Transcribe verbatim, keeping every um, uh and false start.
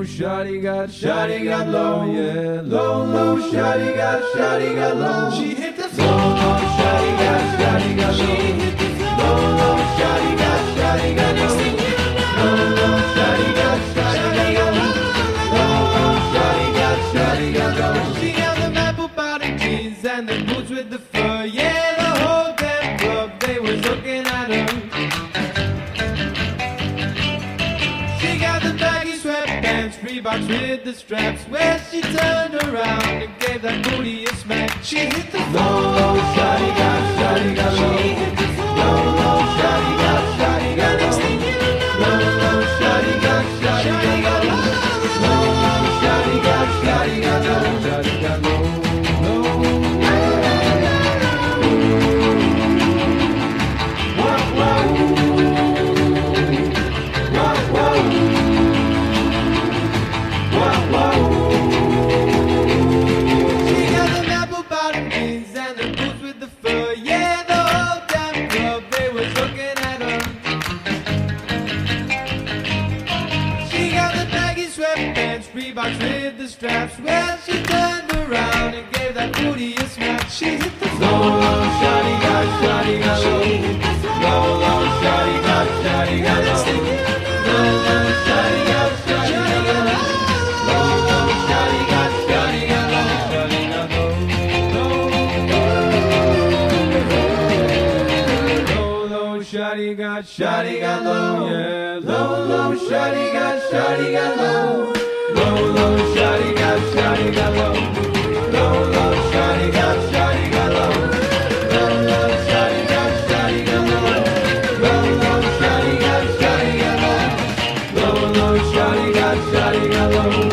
shawty got, shawty got low, yeah. Low, low, shawty got, shawty got low. She hit the floor. Low, low, shawty got, shawty got low. She hit the floor. Low, low, shawty got, shawty got low. Low, low, shawty got, shawty got low. Low, low, shawty got, shawty got low. She got the apple bottom jeans and the boots with the fur, yeah. The whole damn club, they was looking at her. Reeboks with the straps, where she turned around and gave that booty a smack. She hit the floor. Low, low, shawty got, shawty got low. She hit the floor. Low, low, shawty got, shawty got low. Low, low, shawty got, shawty got low. Low, low, shawty got, shawty got low. Shawty got low. Reeboks with the straps, well, she turned around and gave that booty a smack. She hit the floor. Low, low, shawty got, shawty got low. Low, low, shawty got, shawty got low. Low, low, shawty got, shawty got low. Low, low, shawty got, shawty got low. Shawty got low. Low, low, shawty got, shawty got low. Yeah, low, low, shawty got, shawty got low. Low, low, shawty got, shawty got low. Low, low, shawty got, shawty got low. Low, low, shawty got, shawty got low. Low, low, shawty got, shawty got low. Low, low, shawty got, shawty got low.